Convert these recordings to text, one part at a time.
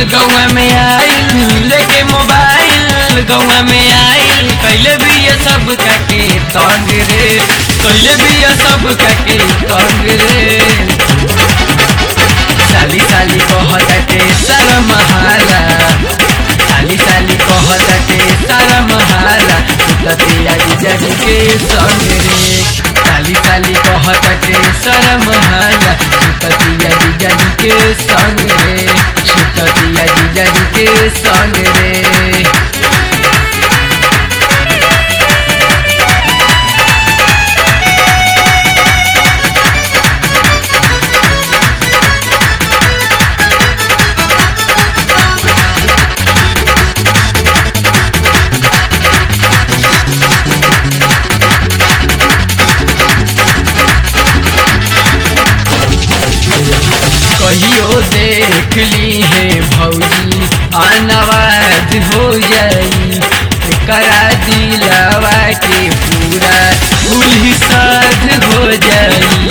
गौआ में आइल लेके मोबाइल गौआ में आइल कैले भी ये सब काके तंग रे कैले भी ये सब काके तंग रे साली साली कहताटे सारा महाला साली साली कहताटे सारा महाला ततिया जीजाजी के संग रे साली साली कहताटे सारा महाला ततिया जीजाजी के संग रे ततिया जीजाजी के संग रे कहियो देख ली है भौजी अनवाज हो जाई करा दिलावा के पूरा उल्ही साध हो जाई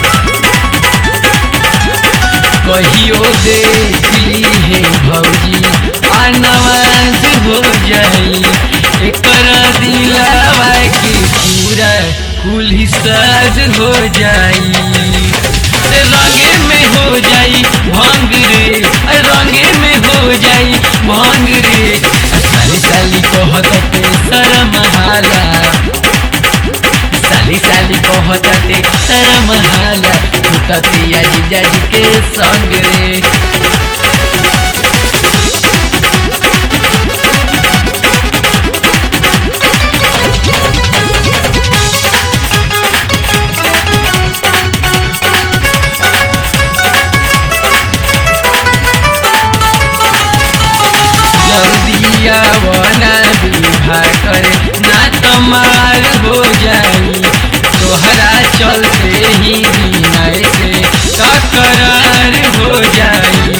कहियो देख ली है भौजी अनवाज हो जाई करा दिलावा के पूरा उल्ही साध हो जाई रंगे में हो जाई भांग रे रंगे में हो जाई भांग रे साली साली कहताटे सारा महाला साली साली कहताटे सारा महाला ततिया जीजाजी के संग रे जल्दिया वना विवाह करे ना तमार हो जाई तोहरा चलते ही विनय से तकरार हो जाई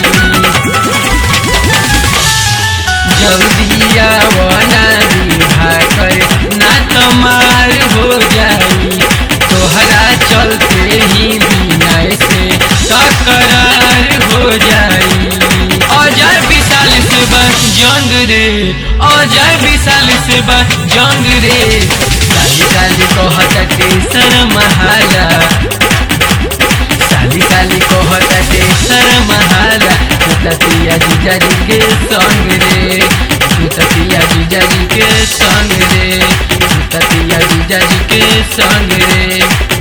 जल्दिया वना विवाह करे ना तमार हो जाई तोहरा चलते ही विनय से तकरार हो जाई अजय विशाल से बस जंग रे अजय विशाल से बस जंग रे साली साली कहताटे सारा महाला साली साली कहताटे सारा महाला ततिया जीजाजी के संग रे ततिया जीजाजी के संग रे ततिया जीजाजी के संग रे